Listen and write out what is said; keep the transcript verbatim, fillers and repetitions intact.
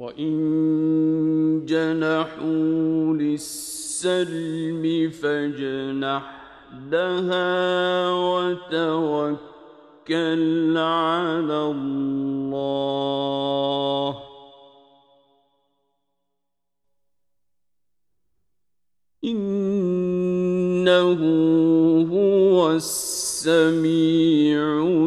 وَإِن جَنَحُوا لِلسَّلْمِ فَاجْنَحْ لَهَا وَتَوَكَّلْ عَلَى اللَّهِ ۚ إِنَّهُ هُوَ السَّمِيعُ